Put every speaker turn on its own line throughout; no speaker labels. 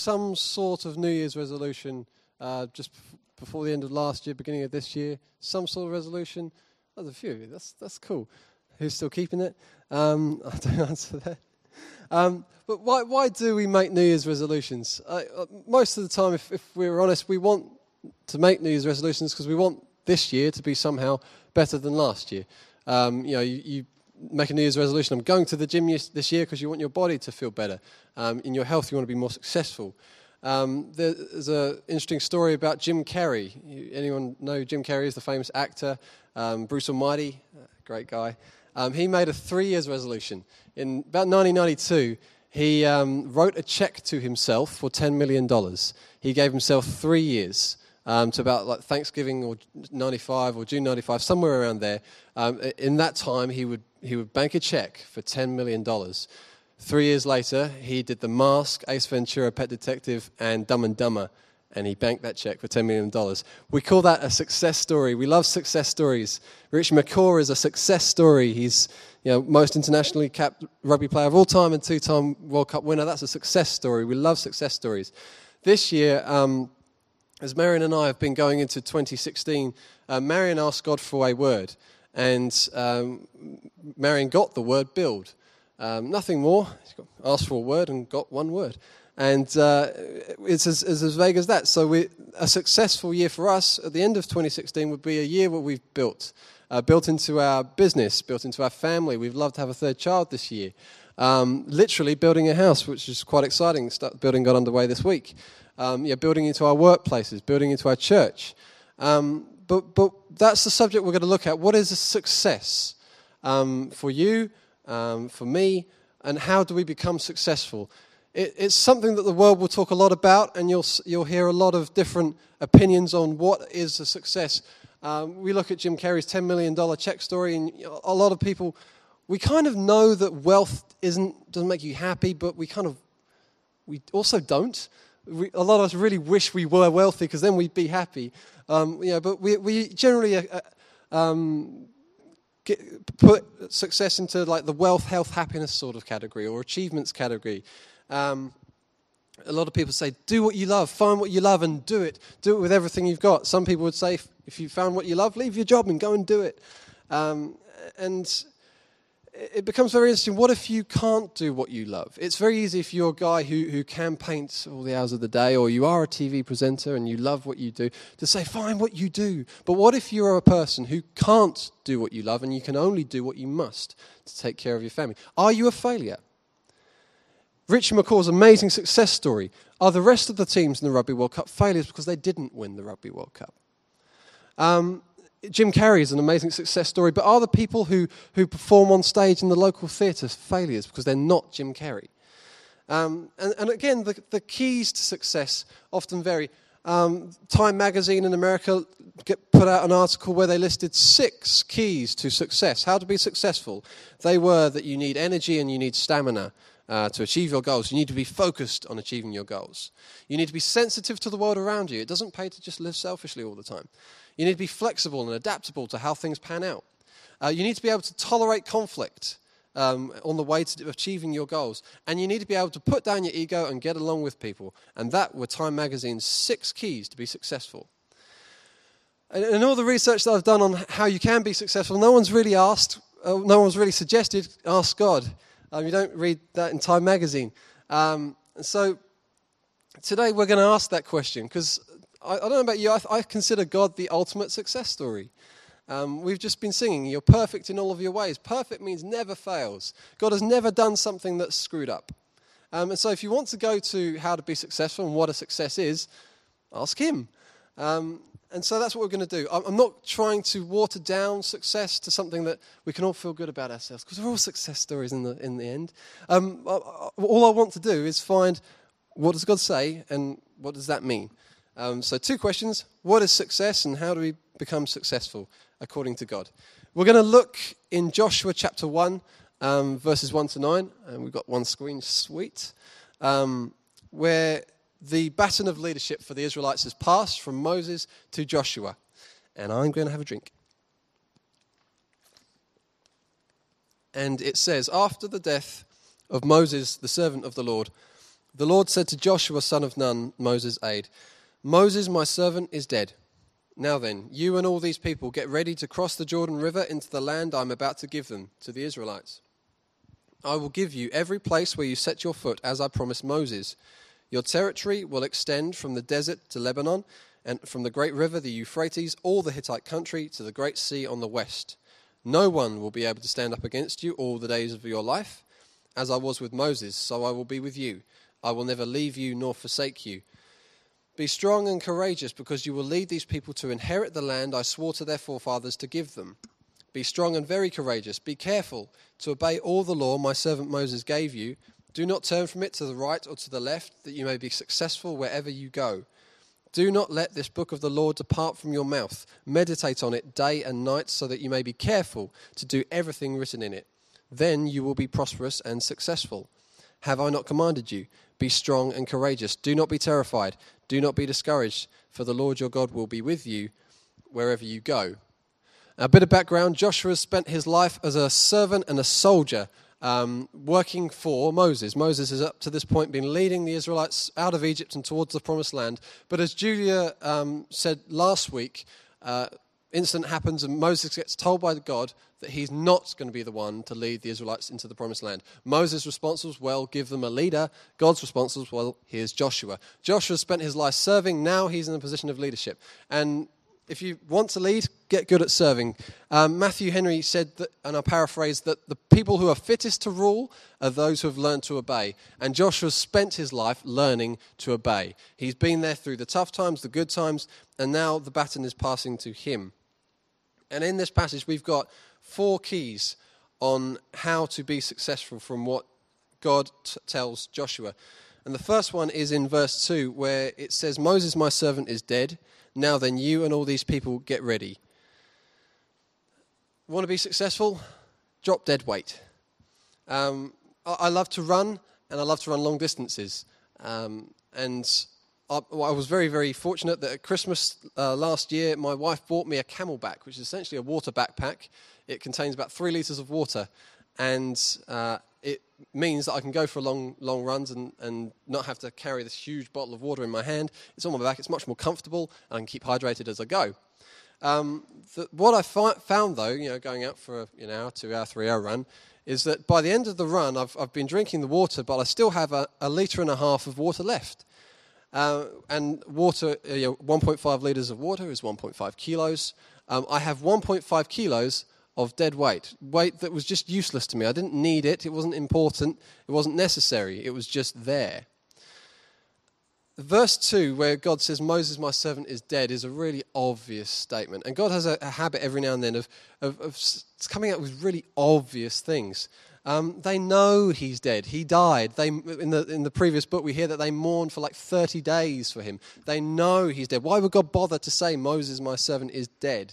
some sort of New Year's resolution just before the end of last year, beginning of this year? Some sort of resolution? Oh, there's a few of you. That's cool. Who's still keeping it? I don't answer that. But why do we make New Year's resolutions? Most of the time, if we're honest, we want to make New Year's resolutions because we want this year to be somehow better than last year. You make a New Year's resolution. I'm going to the gym this year because you want your body to feel better. In your health, you want to be more successful. There's an interesting story about Jim Carrey. Anyone know who Jim Carrey is? The famous actor. Bruce Almighty, great guy. He made a 3 years resolution. In about 1992, he wrote a check to himself for $10 million. He gave himself 3 years to about like Thanksgiving or 95 or June 95, somewhere around there. In that time, he would bank a check for $10 million. 3 years later, he did The Mask, Ace Ventura, Pet Detective, and Dumb and Dumber, and he banked that check for $10 million. We call that a success story. We love success stories. Rich McCaw is a success story. He's most internationally capped rugby player of all time and two-time World Cup winner. That's a success story. We love success stories. This year, as Marion and I have been going into 2016, Marion asked God for a word, and Marion got the word build. Nothing more. She asked for a word and got one word. And it's as vague as that. So a successful year for us at the end of 2016 would be a year where we've built into our business, built into our family. We'd love to have a third child this year. Literally building a house, which is quite exciting. Building got underway this week. Building into our workplaces, building into our church. But that's the subject we're going to look at. What is a success for you, for me, and how do we become successful? It's something that the world will talk a lot about, and you'll hear a lot of different opinions on what is a success. We look at Jim Carrey's $10 million check story, and a lot of people, we kind of know that wealth doesn't make you happy, but we also don't. A lot of us really wish we were wealthy because then we'd be happy. But we generally put success into like the wealth, health, happiness sort of category or achievements category. A lot of people say, do what you love, find what you love and do it. Do it with everything you've got. Some people would say, if you found what you love, leave your job and go and do it. And it becomes very interesting. What if you can't do what you love? It's very easy if you're a guy who can paint all the hours of the day, or you are a TV presenter and you love what you do, to say, find what you do. But what if you're a person who can't do what you love and you can only do what you must to take care of your family? Are you a failure? Rich McCaw's amazing success story. Are the rest of the teams in the Rugby World Cup failures because they didn't win the Rugby World Cup? Jim Carrey is an amazing success story, but are the people who perform on stage in the local theatre failures because they're not Jim Carrey? And again, the keys to success often vary. Time magazine in America put out an article where they listed 6 keys to success, how to be successful. They were that you need energy and you need stamina. To achieve your goals. You need to be focused on achieving your goals. You need to be sensitive to the world around you. It doesn't pay to just live selfishly all the time. You need to be flexible and adaptable to how things pan out. You need to be able to tolerate conflict on the way to achieving your goals. And you need to be able to put down your ego and get along with people. And that were Time Magazine's 6 keys to be successful. And all the research that I've done on how you can be successful, no one's really suggested, ask God. You don't read that in Time Magazine. So today we're going to ask that question because I don't know about you, I consider God the ultimate success story. We've just been singing, you're perfect in all of your ways. Perfect means never fails. God has never done something that's screwed up. And so if you want to go to how to be successful and what a success is, ask him. And so that's what we're going to do. I'm not trying to water down success to something that we can all feel good about ourselves, because we're all success stories in the end. All I want to do is find what does God say and what does that mean. So 2 questions. What is success and how do we become successful according to God? We're going to look in Joshua chapter 1, verses 1 to 9. And we've got one screen, sweet, where the baton of leadership for the Israelites has passed from Moses to Joshua. And I'm going to have a drink. And it says, after the death of Moses, the servant of the Lord, The Lord said to Joshua, son of Nun, Moses' aide, Moses, my servant, is dead. Now then, you and all these people get ready to cross the Jordan River into the land I am about to give them, to the Israelites. I will give you every place where you set your foot, as I promised Moses. Your territory will extend from the desert to Lebanon, and from the great river, the Euphrates, all the Hittite country, to the great sea on the west. No one will be able to stand up against you all the days of your life. As I was with Moses, so I will be with you. I will never leave you nor forsake you. Be strong and courageous, because you will lead these people to inherit the land I swore to their forefathers to give them. Be strong and very courageous. Be careful to obey all the law my servant Moses gave you. Do not turn from it to the right or to the left, that you may be successful wherever you go. Do not let this book of the law depart from your mouth. Meditate on it day and night, so that you may be careful to do everything written in it. Then you will be prosperous and successful. Have I not commanded you? Be strong and courageous. Do not be terrified. Do not be discouraged, for the Lord your God will be with you wherever you go. A bit of background, Joshua spent his life as a servant and a soldier working for Moses. Moses has up to this point been leading the Israelites out of Egypt and towards the promised land. But as Julia said last week, incident happens and Moses gets told by God that he's not going to be the one to lead the Israelites into the promised land. Moses' response was, well, give them a leader. God's response was, well, here's Joshua. Joshua spent his life serving. Now he's in a position of leadership. And if you want to lead, get good at serving. Matthew Henry said, that, and I paraphrase, that the people who are fittest to rule are those who have learned to obey. And Joshua spent his life learning to obey. He's been there through the tough times, the good times, and now the baton is passing to him. And in this passage, we've got 4 keys on how to be successful from what God tells Joshua. And the first one is in verse 2, where it says, Moses, my servant, is dead. Now then, you and all these people get ready. Want to be successful? Drop dead weight. I love to run, and I love to run long distances. I was very, very fortunate that at Christmas last year, my wife bought me a Camelback, which is essentially a water backpack. It contains about 3 litres of water, and it means that I can go for long runs and not have to carry this huge bottle of water in my hand. It's on my back. It's much more comfortable, and I can keep hydrated as I go. What I found, though, going out for an hour, 2 hour, 3 hour run, is that by the end of the run, I've been drinking the water, but I still have a litre and a half of water left. And water, 1.5 litres of water is 1.5 kilos. I have 1.5 kilos of dead weight that was just useless to me. I didn't need it. It wasn't important. It wasn't necessary. It was just there. Verse 2, where God says, Moses, my servant, is dead, is a really obvious statement. And God has a habit every now and then of coming out with really obvious things. They know he's dead. He died. In the previous book, we hear that they mourned for like 30 days for him. They know he's dead. Why would God bother to say, Moses, my servant, is dead?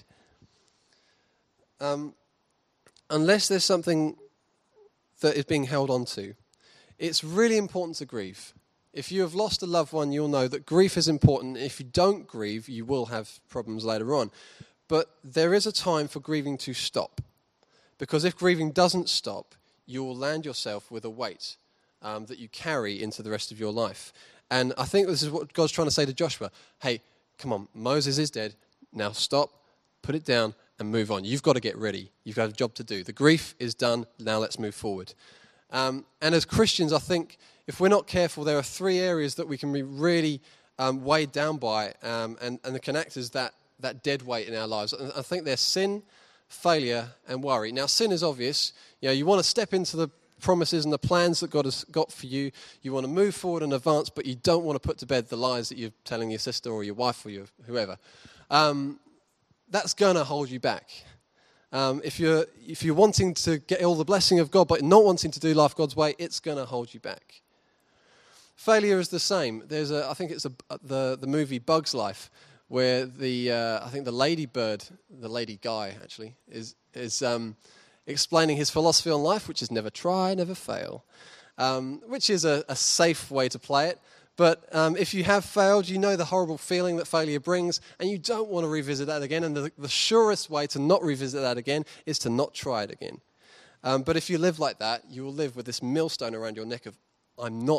Unless there's something that is being held on to. It's really important to grieve. If you have lost a loved one, you'll know that grief is important. If you don't grieve, you will have problems later on. But there is a time for grieving to stop. Because if grieving doesn't stop, you will land yourself with a weight that you carry into the rest of your life. And I think this is what God's trying to say to Joshua. Hey, come on, Moses is dead. Now stop, put it down, and move on. You've got to get ready. You've got a job to do. The grief is done. Now let's move forward. And as Christians, I think if we're not careful, there are 3 areas that we can be really weighed down by and that can act as that dead weight in our lives. And I think they're sin, failure, and worry. Now, sin is obvious. You want to step into the promises and the plans that God has got for you. You want to move forward and advance, but you don't want to put to bed the lies that you're telling your sister or your wife or whoever. That's going to hold you back. If you're wanting to get all the blessing of God, but not wanting to do life God's way, it's going to hold you back. Failure is the same. I think it's the movie Bug's Life, where I think the ladybird, the lady guy actually, is explaining his philosophy on life, which is never try, never fail, which is a safe way to play it. But if you have failed, you know the horrible feeling that failure brings, and you don't want to revisit that again. And the surest way to not revisit that again is to not try it again. But if you live like that, you will live with this millstone around your neck of, I'm not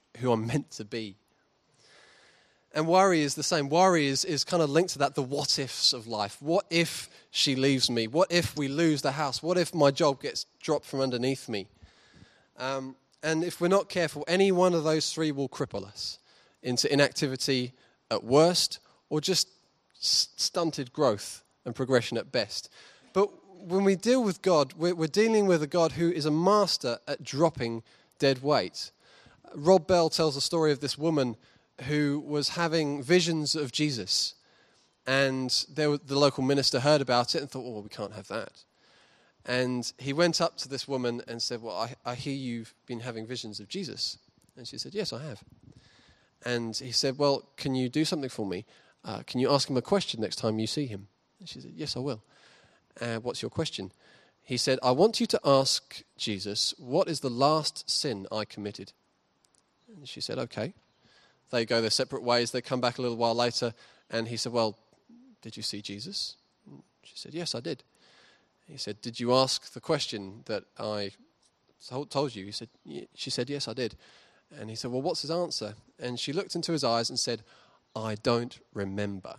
who I'm meant to be. And worry is the same. Worry is kind of linked to that, the what ifs of life. What if she leaves me? What if we lose the house? What if my job gets dropped from underneath me? And if we're not careful, any one of those three will cripple us into inactivity at worst, or just stunted growth and progression at best. But when we deal with God, we're dealing with a God who is a master at dropping dead weight. Rob Bell tells the story of this woman who was having visions of Jesus. And the local minister heard about it and thought, oh, we can't have that. And he went up to this woman and said, well, I hear you've been having visions of Jesus. And she said, yes, I have. And he said, well, can you do something for me? Can you ask him a question next time you see him? And she said, yes, I will. What's your question? He said, I want you to ask Jesus, what is the last sin I committed? And she said, okay. They go their separate ways. They come back a little while later, and he said, well, did you see Jesus? And she said, yes, I did. He said, did you ask the question that I told you? She said, yes, I did. And he said, well, what's his answer? And she looked into his eyes and said, I don't remember.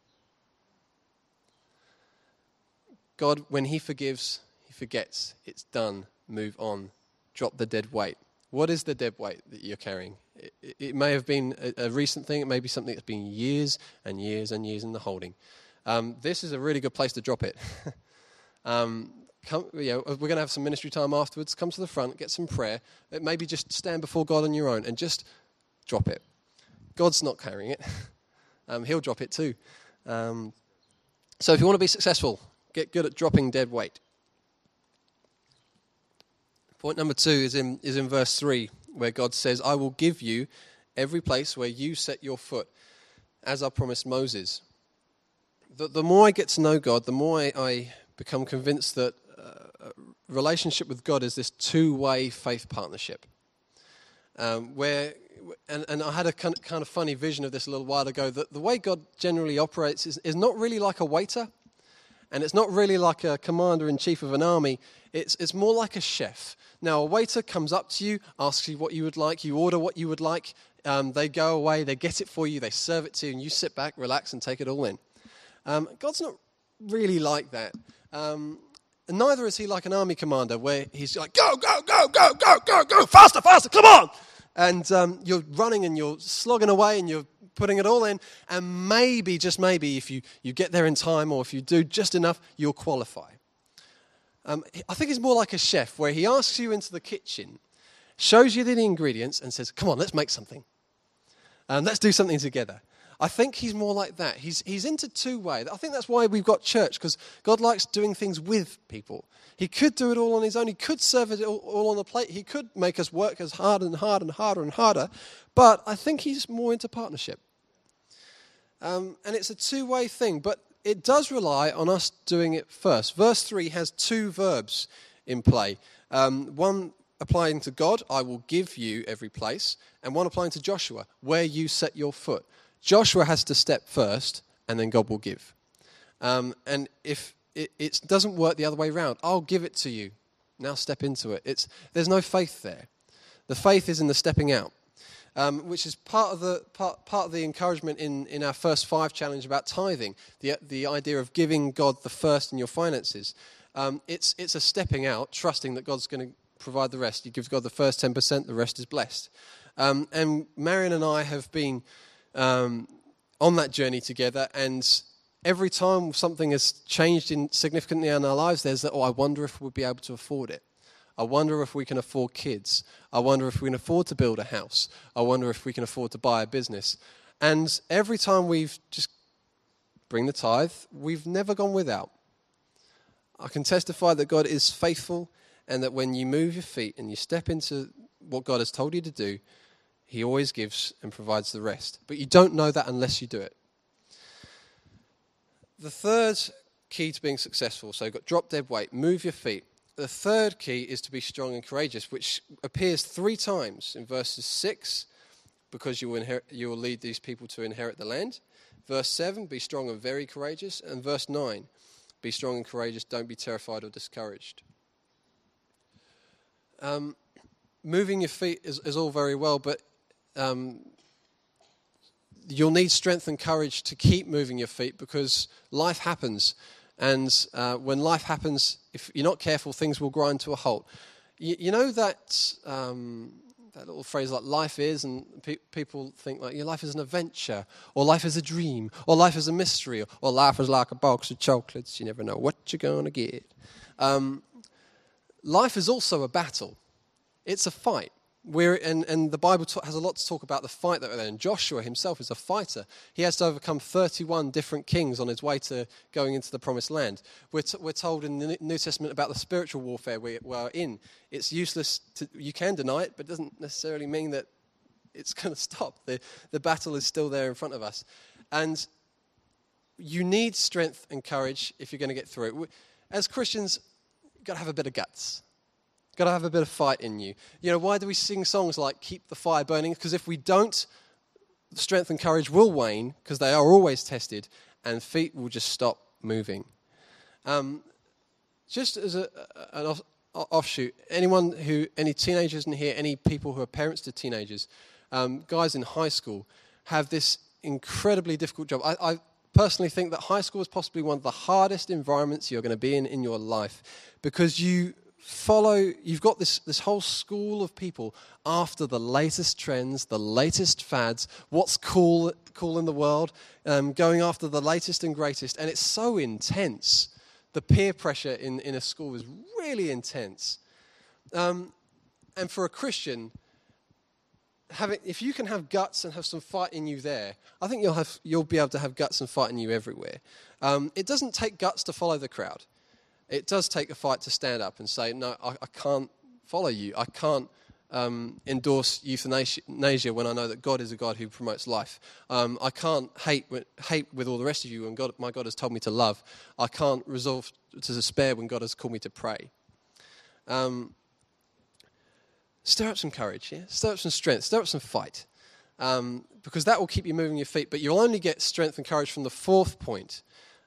God, when he forgives, he forgets. It's done. Move on. Drop the dead weight. What is the dead weight that you're carrying? It may have been a recent thing. It may be something that's been years and years and years in the holding. This is a really good place to drop it. We're going to have some ministry time afterwards. Come to the front, get some prayer. Maybe just stand before God on your own and just drop it. God's not carrying it. He'll drop it too. So if you want to be successful, get good at dropping dead weight. Point number 2 is in verse 3, where God says, I will give you every place where you set your foot, as I promised Moses. The more I get to know God, the more I become convinced that a relationship with God is this two-way faith partnership. And I had a kind of funny vision of this a little while ago, that the way God generally operates is not really like a waiter, and it's not really like a commander-in-chief of an army. It's more like a chef. Now, a waiter comes up to you, asks you what you would like, you order what you would like, they go away, they get it for you, they serve it to you, and you sit back, relax, and take it all in. God's not really like that. And neither is he like an army commander, where he's like, go, go, go, go, go, go, go, faster, faster, come on! And you're running and you're slogging away and you're putting it all in, and maybe, just maybe, if you get there in time, or if you do just enough, you'll qualify. I think it's more like a chef, where he asks you into the kitchen, shows you the ingredients, and says, come on, let's make something. Let's do something together. I think he's more like that. He's into two-way. I think that's why we've got church, because God likes doing things with people. He could do it all on his own. He could serve it all on the plate. He could make us work as hard and hard and harder and harder. But I think he's more into partnership. And it's a two-way thing, but it does rely on us doing it first. Verse 3 has two verbs in play. One applying to God, I will give you every place, and one applying to Joshua, where you set your foot. Joshua has to step first, and then God will give. And if it doesn't work the other way around, I'll give it to you. Now step into it. There's no faith there. The faith is in the stepping out. Which is part of the encouragement in our first 5 challenge about tithing, the idea of giving God the first in your finances. It's a stepping out, trusting that God's going to provide the rest. You give God the first 10%, the rest is blessed. And Marion and I have been on that journey together, and every time something has changed significantly in our lives, there's that, I wonder if we'll be able to afford it. I wonder if we can afford kids. I wonder if we can afford to build a house. I wonder if we can afford to buy a business. And every time we've just bring the tithe, we've never gone without. I can testify that God is faithful, and that when you move your feet and you step into what God has told you to do, he always gives and provides the rest. But you don't know that unless you do it. The third key to being successful, so you've got drop dead weight, move your feet. The third key is to be strong and courageous, which appears 3 times in verses 6, because you will lead these people to inherit the land. Verse 7, be strong and very courageous. And verse 9, be strong and courageous, don't be terrified or discouraged. Moving your feet is all very well, but you'll need strength and courage to keep moving your feet because life happens. And when life happens, if you're not careful, things will grind to a halt. You know that little phrase like life is, and people think like your life is an adventure, or life is a dream, or life is a mystery, or life is like a box of chocolates. You never know what you're going to get. Life is also a battle. It's a fight. And the Bible has a lot to talk about the fight that we're in. Joshua himself is a fighter. He has to overcome 31 different kings on his way to going into the promised land. We're told in the New Testament about the spiritual warfare we're in. It's useless. You can deny it, but it doesn't necessarily mean that it's going to stop. The battle is still there in front of us. And you need strength and courage if you're going to get through it. As Christians, you've got to have a bit of guts. Got to have a bit of fight in you. You know, why do we sing songs like Keep the Fire Burning? Because if we don't, strength and courage will wane because they are always tested and feet will just stop moving. Just as an offshoot, any teenagers in here, any people who are parents to teenagers, guys in high school have this incredibly difficult job. I personally think that high school is possibly one of the hardest environments you're going to be in your life because you've got this whole school of people after the latest trends, the latest fads, what's cool in the world, going after the latest and greatest, and it's so intense. The peer pressure in a school is really intense. And for a Christian, if you can have guts and have some fight in you there, I think you'll be able to have guts and fight in you everywhere. It doesn't take guts to follow the crowd. It does take a fight to stand up and say, no, I can't follow you. I can't endorse euthanasia when I know that God is a God who promotes life. I can't hate with all the rest of you when my God has told me to love. I can't resolve to despair when God has called me to pray. Stir up some courage, yeah? Stir up some strength, stir up some fight, because that will keep you moving your feet. But you'll only get strength and courage from the fourth point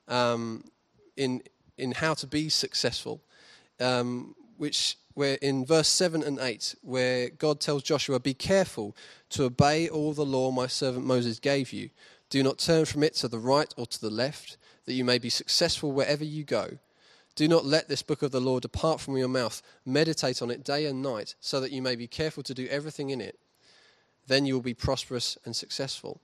in how to be successful, which we're in verse 7 and 8, where God tells Joshua, "Be careful to obey all the law my servant Moses gave you. Do not turn from it to the right or to the left, that you may be successful wherever you go. Do not let this book of the law depart from your mouth. Meditate on it day and night, so that you may be careful to do everything in it. Then you will be prosperous and successful."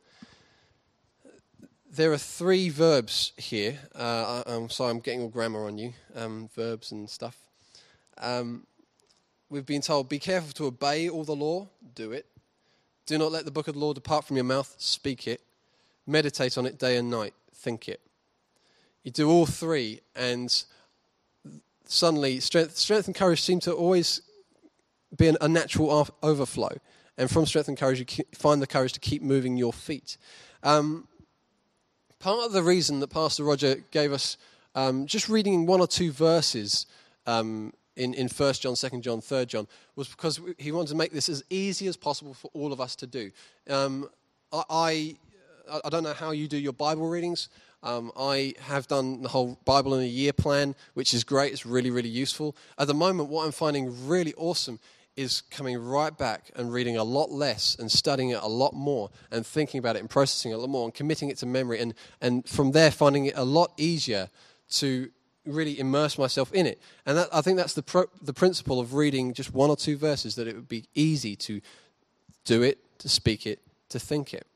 There are 3 verbs here. I'm sorry, I'm getting all grammar on you, verbs and stuff. We've been told, be careful to obey all the law, do it. Do not let the book of the law depart from your mouth, speak it. Meditate on it day and night, think it. You do all 3, and suddenly strength and courage seem to always be a natural overflow. And from strength and courage, you find the courage to keep moving your feet. Part of the reason that Pastor Roger gave us just reading 1 or 2 verses in 1 John, 2 John, 3 John was because he wanted to make this as easy as possible for all of us to do. I don't know how you do your Bible readings. I have done the whole Bible in a year plan, which is great. It's really, really useful. At the moment, what I'm finding really awesome is coming right back and reading a lot less and studying it a lot more and thinking about it and processing it a lot more and committing it to memory and from there finding it a lot easier to really immerse myself in it. And I think that's the principle of reading just 1 or 2 verses, that it would be easy to do it, to speak it, to think it.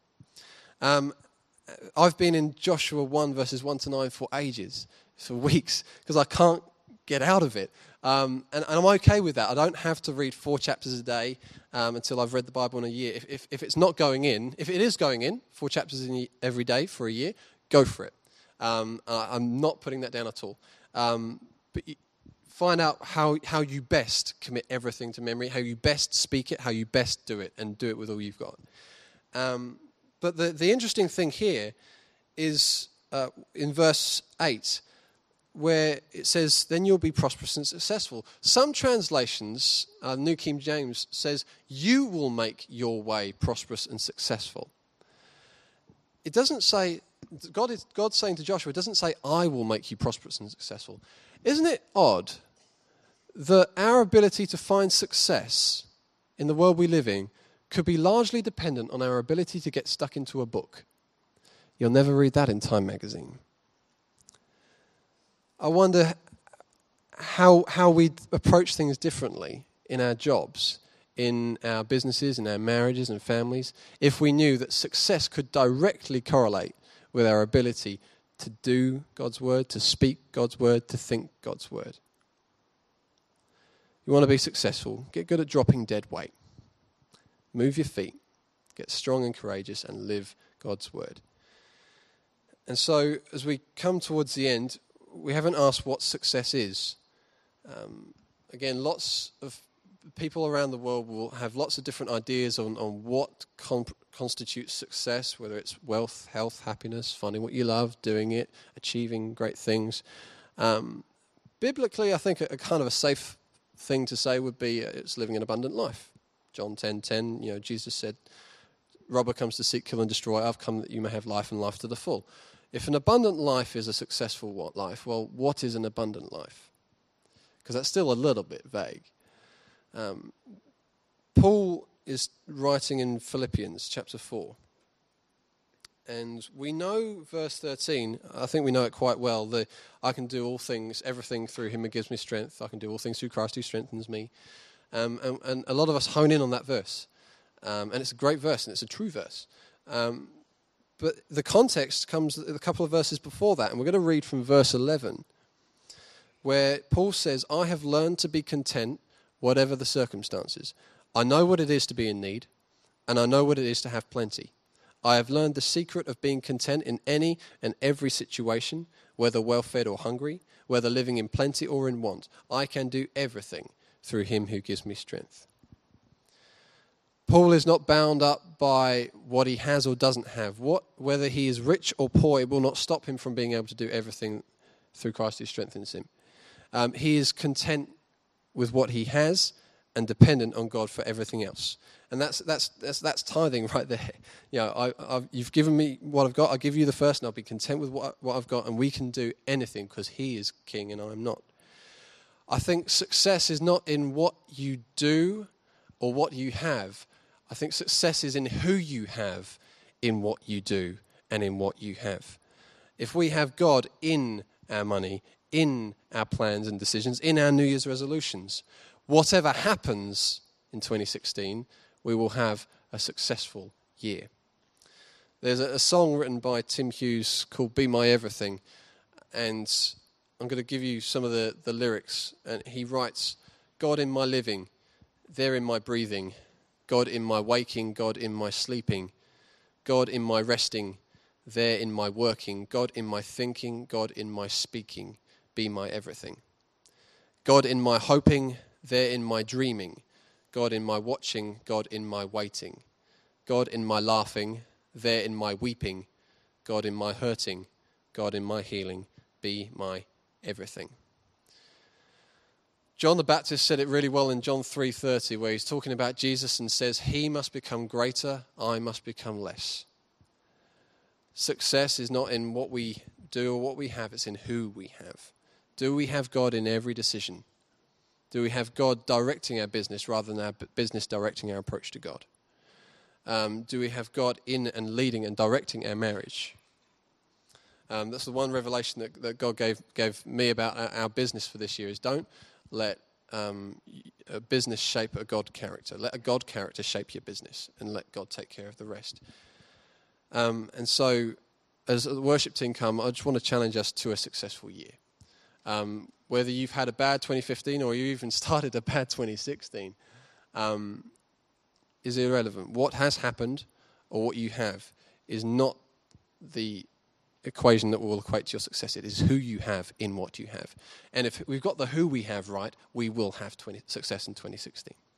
I've been in Joshua 1 verses 1 to 9 for ages, for weeks, because I can't get out of it. And I'm okay with that. I don't have to read 4 chapters a day until I've read the Bible in a year. If it's not going in, if it is going in, 4 chapters every day for a year, go for it. I'm not putting that down at all. But find out how you best commit everything to memory, how you best speak it, how you best do it, and do it with all you've got. But the interesting thing here is in verse 8, where it says, then you'll be prosperous and successful. Some translations, New King James says, you will make your way prosperous and successful. It doesn't say, God's saying to Joshua, it doesn't say, I will make you prosperous and successful. Isn't it odd that our ability to find success in the world we live in could be largely dependent on our ability to get stuck into a book. You'll never read that in Time magazine. I wonder how we approach things differently in our jobs, in our businesses, in our marriages and families, if we knew that success could directly correlate with our ability to do God's word, to speak God's word, to think God's word. You want to be successful, get good at dropping dead weight. Move your feet, get strong and courageous, and live God's word. And so, as we come towards the end, we haven't asked what success is. Again, lots of people around the world will have lots of different ideas on what constitutes success, whether it's wealth, health, happiness, finding what you love, doing it, achieving great things. Biblically, I think a kind of a safe thing to say would be it's living an abundant life. John 10:10, Jesus said, "Robber comes to seek, kill, and destroy. I've come that you may have life and life to the full." If an abundant life is a successful life, well, what is an abundant life? Because that's still a little bit vague. Paul is writing in Philippians chapter 4. And we know verse 13, I think we know it quite well, that I can do all things, everything through him who gives me strength. I can do all things through Christ who strengthens me. And a lot of us hone in on that verse. And it's a great verse, and it's a true verse. But the context comes a couple of verses before that, and we're going to read from verse 11, where Paul says, "I have learned to be content, whatever the circumstances. I know what it is to be in need, and I know what it is to have plenty. I have learned the secret of being content in any and every situation, whether well-fed or hungry, whether living in plenty or in want. I can do everything through him who gives me strength." Paul is not bound up by what he has or doesn't have. Whether he is rich or poor, it will not stop him from being able to do everything through Christ who strengthens him. He is content with what he has and dependent on God for everything else. And that's tithing right there. You've given me what I've got. I'll give you the first, and I'll be content with what I've got. And we can do anything because he is king and I'm not. I think success is not in what you do or what you have. I think success is in who you have in what you do and in what you have. If we have God in our money, in our plans and decisions, in our New Year's resolutions, whatever happens in 2016, we will have a successful year. There's a song written by Tim Hughes called "Be My Everything," and I'm going to give you some of the lyrics. And he writes, "God in my living, there in my breathing, God in my waking, God in my sleeping, God in my resting, there in my working, God in my thinking, God in my speaking, be my everything. God in my hoping, there in my dreaming, God in my watching, God in my waiting, God in my laughing, there in my weeping, God in my hurting, God in my healing, be my everything." John the Baptist said it really well in John 3:30, where he's talking about Jesus and says, "He must become greater, I must become less." Success is not in what we do or what we have, it's in who we have. Do we have God in every decision? Do we have God directing our business rather than our business directing our approach to God? Do we have God in and leading and directing our marriage? That's the one revelation that God gave me about our business for this year, is don't let a business shape a God character. Let a God character shape your business and let God take care of the rest. And so as the worship team come, I just want to challenge us to a successful year. Whether you've had a bad 2015 or you even started a bad 2016 is irrelevant. What has happened or what you have is not the equation that will equate to your success. It is who you have in what you have. And if we've got the who we have right, we will have success in 2016.